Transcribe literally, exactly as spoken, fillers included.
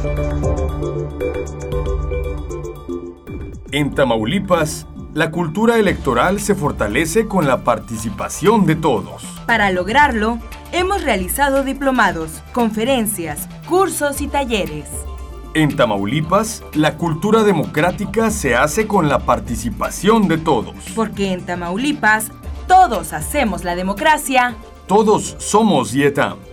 En Tamaulipas, la cultura electoral se fortalece con la participación de todos. Para lograrlo, hemos realizado diplomados, conferencias, cursos y talleres. En Tamaulipas, la cultura democrática se hace con la participación de todos. Porque en Tamaulipas, todos hacemos la democracia. Todos somos IETAM.